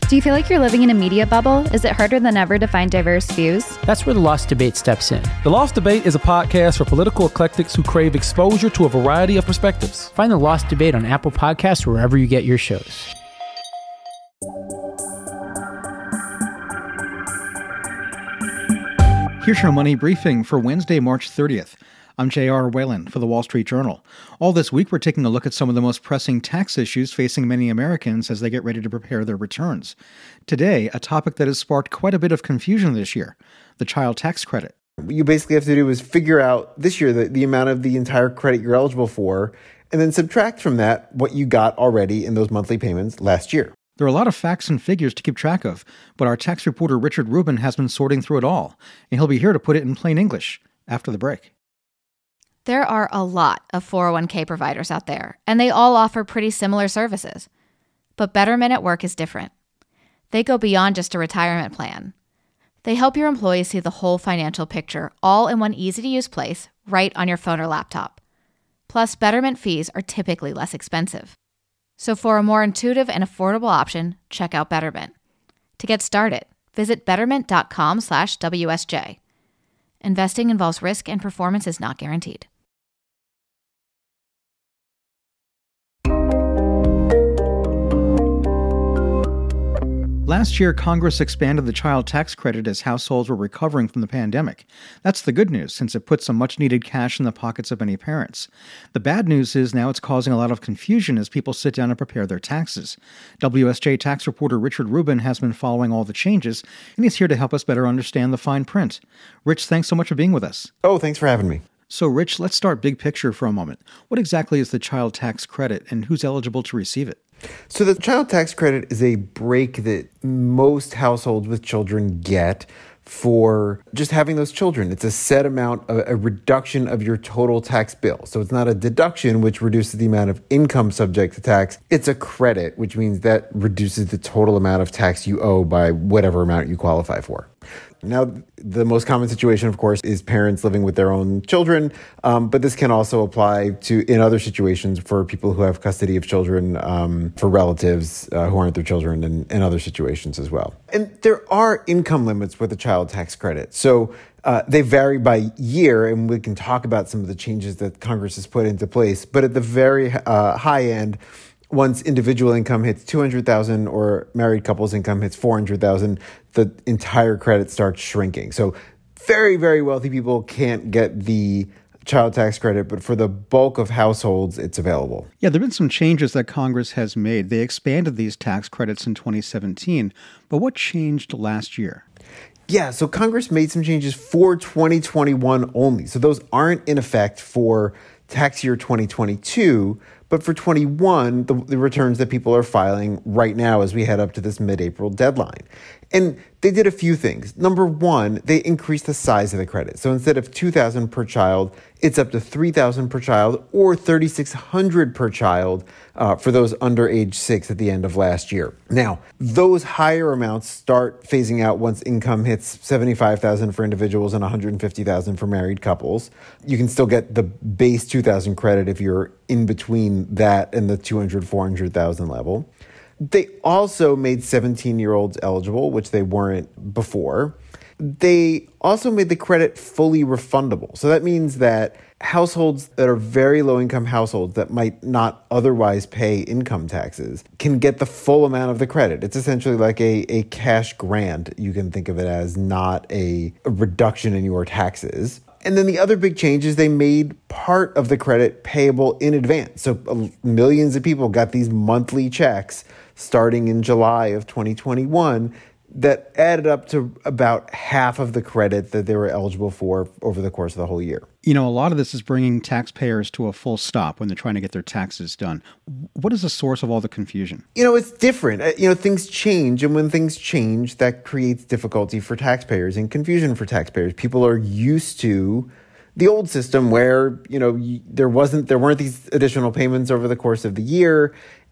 Do you feel like you're living in a media bubble? Is it harder than ever to find diverse views? That's where The Lost Debate steps in. The Lost Debate is a podcast for political eclectics who crave exposure to a variety of perspectives. Find The Lost Debate on Apple Podcasts or wherever you get your shows. Here's your money briefing for Wednesday, March 30th. I'm J.R. Whalen for The Wall Street Journal. All this week, we're taking a look at some of the most pressing tax issues facing many Americans as they get ready to prepare their returns. Today, a topic that has sparked quite a bit of confusion this year, the child tax credit. What you basically have to do is figure out this year the amount of the entire credit you're eligible for, and then subtract from that what you got already in those monthly payments last year. There are a lot of facts and figures to keep track of, but our tax reporter Richard Rubin has been sorting through it all, and he'll be here to put it in plain English after the break. There are a lot of 401k providers out there, and they all offer pretty similar services. But Betterment at Work is different. They go beyond just a retirement plan. They help your employees see the whole financial picture, all in one easy-to-use place, right on your phone or laptop. Plus, Betterment fees are typically less expensive. So for a more intuitive and affordable option, check out Betterment. To get started, visit betterment.com/WSJ. Investing involves risk and performance is not guaranteed. Last year, Congress expanded the child tax credit as households were recovering from the pandemic. That's the good news, since it put some much-needed cash in the pockets of many parents. The bad news is now it's causing a lot of confusion as people sit down and prepare their taxes. WSJ tax reporter Richard Rubin has been following all the changes, and he's here to help us better understand the fine print. Rich, thanks so much for being with us. Oh, thanks for having me. So, Rich, let's start big picture for a moment. What exactly is the child tax credit, and who's eligible to receive it? So the child tax credit is a break that most households with children get for just having those children. It's a set amount, a reduction of your total tax bill. So it's not a deduction, which reduces the amount of income subject to tax. It's a credit, which means that reduces the total amount of tax you owe by whatever amount you qualify for. Now, the most common situation, of course, is parents living with their own children, but this can also apply to in other situations for people who have custody of children, for relatives who aren't their children, and other situations as well. And there are income limits with the child tax credit. So they vary by year, and we can talk about some of the changes that Congress has put into place. But at the very high end, once individual income hits $200,000 or married couples income hits $400,000, the entire credit starts shrinking. So very, very wealthy people can't get the child tax credit, but for the bulk of households, it's available. Yeah, there have been some changes that Congress has made. They expanded these tax credits in 2017, but what changed last year? Yeah, so Congress made some changes for 2021 only. So those aren't in effect for tax year 2022, but for 21, the returns that people are filing right now as we head up to this mid-April deadline. And they did a few things. Number one, they increased the size of the credit. So instead of $2,000 per child, it's up to $3,000 per child or $3,600 per child for those under age 6 at the end of last year. Now, those higher amounts start phasing out once income hits $75,000 for individuals and $150,000 for married couples. You can still get the base $2,000 credit if you're in between that and the $200,000, $400,000 level. They also made 17-year-olds eligible, which they weren't before. They also made the credit fully refundable. So that means that households that are very low-income households that might not otherwise pay income taxes can get the full amount of the credit. It's essentially like a cash grant. You can think of it as not a reduction in your taxes. And then the other big change is they made part of the credit payable in advance. So millions of people got these monthly checks starting in July of 2021 that added up to about half of the credit that they were eligible for over the course of the whole year. You know, a lot of this is bringing taxpayers to a full stop when they're trying to get their taxes done. What is the source of all the confusion? You know, it's different. Things change, and when things change, that creates difficulty for taxpayers and confusion for taxpayers. People are used to the old system where, there weren't these additional payments over the course of the year,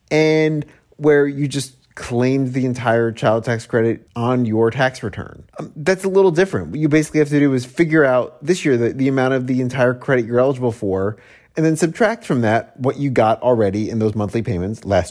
and where you just claimed the entire child tax credit on your tax return. That's a little different. What you basically have to do is figure out this year the amount of the entire credit you're eligible for, and then subtract from that what you got already in those monthly payments last year.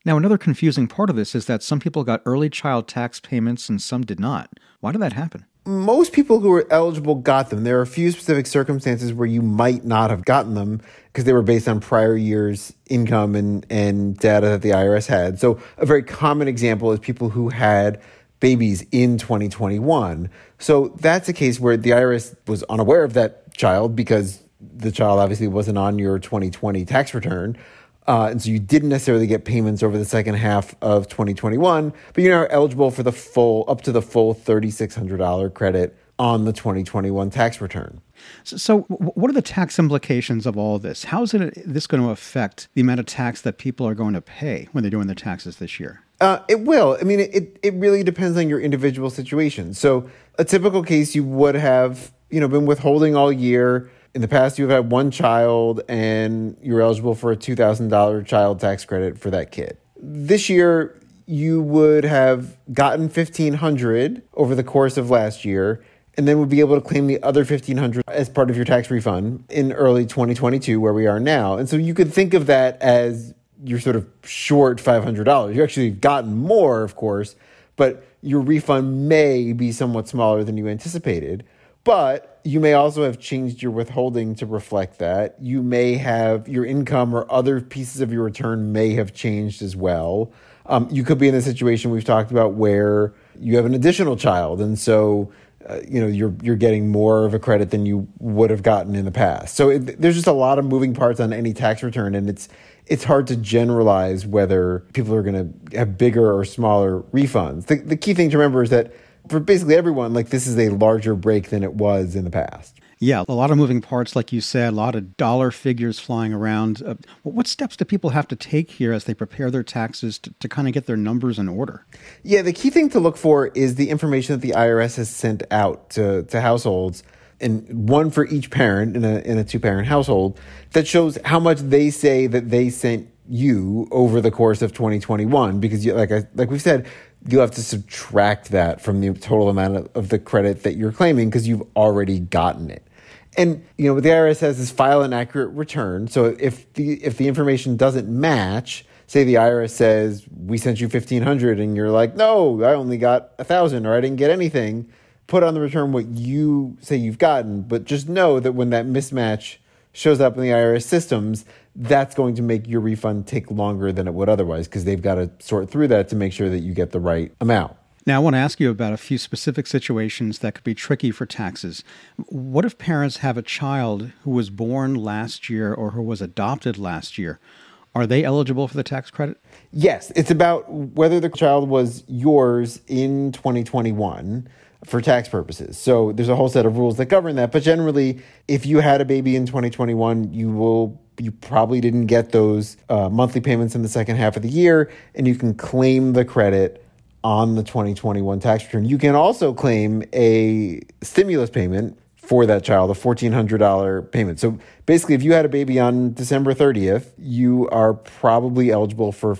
Now, another confusing part of this is that some people got early child tax payments and some did not. Why did that happen? Most people who were eligible got them. There are a few specific circumstances where you might not have gotten them because they were based on prior year's income and data that the IRS had. So a very common example is people who had babies in 2021. So that's a case where the IRS was unaware of that child because the child obviously wasn't on your 2020 tax return. And so you didn't necessarily get payments over the second half of 2021, but you're now eligible for up to the full $3,600 credit on the 2021 tax return. So what are the tax implications of all this? How is this going to affect the amount of tax that people are going to pay when they're doing their taxes this year? It will. I mean, it really depends on your individual situation. So a typical case, you would have, been withholding all year. In the past, you've had one child and you're eligible for a $2,000 child tax credit for that kid. This year, you would have gotten $1,500 over the course of last year and then would be able to claim the other $1,500 as part of your tax refund in early 2022, where we are now. And so you could think of that as you're sort of short $500. You actually have gotten more, of course, but your refund may be somewhat smaller than you anticipated. But you may also have changed your withholding to reflect that. You may have your income or other pieces of your return may have changed as well. You could be in a situation we've talked about where you have an additional child. And so, you're getting more of a credit than you would have gotten in the past. So there's just a lot of moving parts on any tax return. And it's hard to generalize whether people are going to have bigger or smaller refunds. The key thing to remember is that for basically everyone, this is a larger break than it was in the past. Yeah, a lot of moving parts, like you said, a lot of dollar figures flying around. What steps do people have to take here as they prepare their taxes to kind of get their numbers in order? Yeah, the key thing to look for is the information that the IRS has sent out to households, and one for each parent in a two-parent household, that shows how much they say that they sent you over the course of 2021. Because like we've said, you'll have to subtract that from the total amount of the credit that you're claiming because you've already gotten it. And, what the IRS says is file an accurate return. So if the information doesn't match, say the IRS says, we sent you $1,500 and you're like, no, I only got $1,000 or I didn't get anything, put on the return what you say you've gotten. But just know that when that mismatch shows up in the IRS systems, that's going to make your refund take longer than it would otherwise because they've got to sort through that to make sure that you get the right amount. Now, I want to ask you about a few specific situations that could be tricky for taxes. What if parents have a child who was born last year or who was adopted last year? Are they eligible for the tax credit? Yes. It's about whether the child was yours in 2021 for tax purposes. So there's a whole set of rules that govern that. But generally, if you had a baby in 2021, you probably didn't get those monthly payments in the second half of the year, and you can claim the credit on the 2021 tax return. You can also claim a stimulus payment for that child, a $1,400 payment. So basically, if you had a baby on December 30th, you are probably eligible for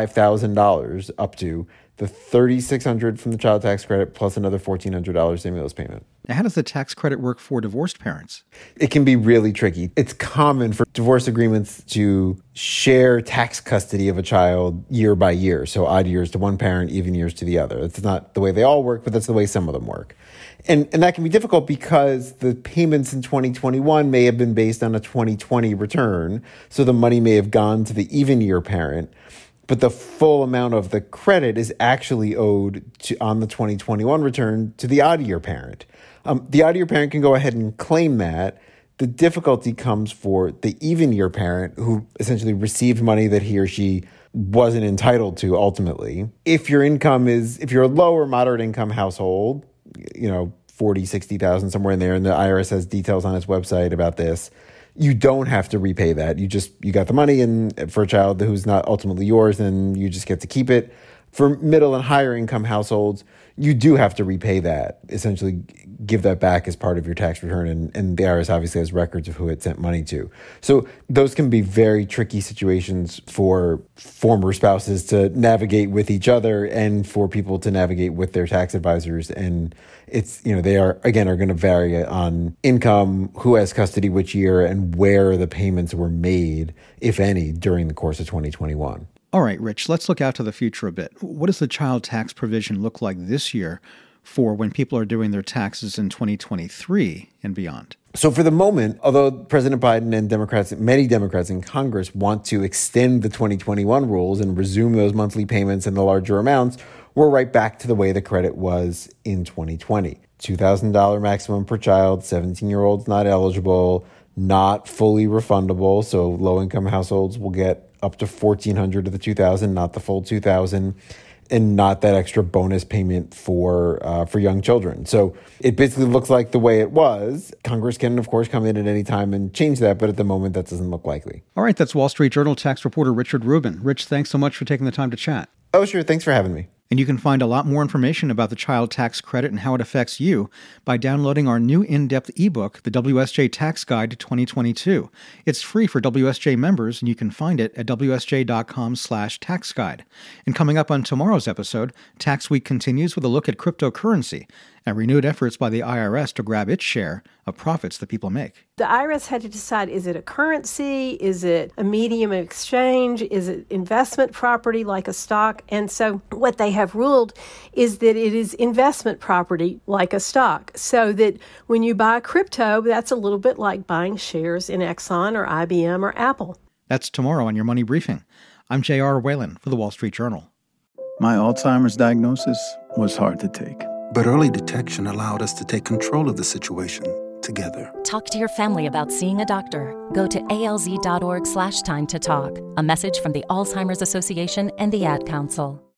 $5,000 up to the $3,600 from the child tax credit plus another $1,400 stimulus payment. Now, how does the tax credit work for divorced parents? It can be really tricky. It's common for divorce agreements to share tax custody of a child year by year. So odd years to one parent, even years to the other. That's not the way they all work, but that's the way some of them work. And that can be difficult because the payments in 2021 may have been based on a 2020 return. So the money may have gone to the even year parent, but the full amount of the credit is actually owed on the 2021 return to the odd year parent. The odd year parent can go ahead and claim that. The difficulty comes for the even year parent who essentially received money that he or she wasn't entitled to ultimately. If you're a low or moderate income household, 40, 60,000, somewhere in there, and the IRS has details on its website about this, you don't have to repay that. You got the money, and for a child who's not ultimately yours, then you just get to keep it. For middle and higher income households, you do have to repay that, essentially give that back as part of your tax return. And the IRS obviously has records of who it sent money to. So those can be very tricky situations for former spouses to navigate with each other and for people to navigate with their tax advisors. And it's, they are going to vary on income, who has custody which year, and where the payments were made, if any, during the course of 2021. All right, Rich, let's look out to the future a bit. What does the child tax provision look like this year for when people are doing their taxes in 2023 and beyond? So for the moment, although President Biden and many Democrats in Congress want to extend the 2021 rules and resume those monthly payments and the larger amounts, we're right back to the way the credit was in 2020. $2,000 maximum per child, 17-year-olds not eligible, not fully refundable. So low-income households will get up to $1,400 of the $2,000, not the full $2,000, and not that extra bonus payment for young children. So it basically looks like the way it was. Congress can, of course, come in at any time and change that, but at the moment, that doesn't look likely. All right, that's Wall Street Journal tax reporter Richard Rubin. Rich, thanks so much for taking the time to chat. Oh, sure. Thanks for having me. And you can find a lot more information about the child tax credit and how it affects you by downloading our new in-depth ebook, The WSJ Tax Guide to 2022. It's free for WSJ members, and you can find it at wsj.com/taxguide. And coming up on tomorrow's episode, Tax Week continues with a look at cryptocurrency and renewed efforts by the IRS to grab its share of profits that people make. The IRS had to decide, is it a currency? Is it a medium of exchange? Is it investment property like a stock? And so what they have ruled is that it is investment property like a stock. So that when you buy crypto, that's a little bit like buying shares in Exxon or IBM or Apple. That's tomorrow on your Money Briefing. I'm J.R. Whalen for The Wall Street Journal. My Alzheimer's diagnosis was hard to take. But early detection allowed us to take control of the situation together. Talk to your family about seeing a doctor. Go to alz.org/time to talk. A message from the Alzheimer's Association and the Ad Council.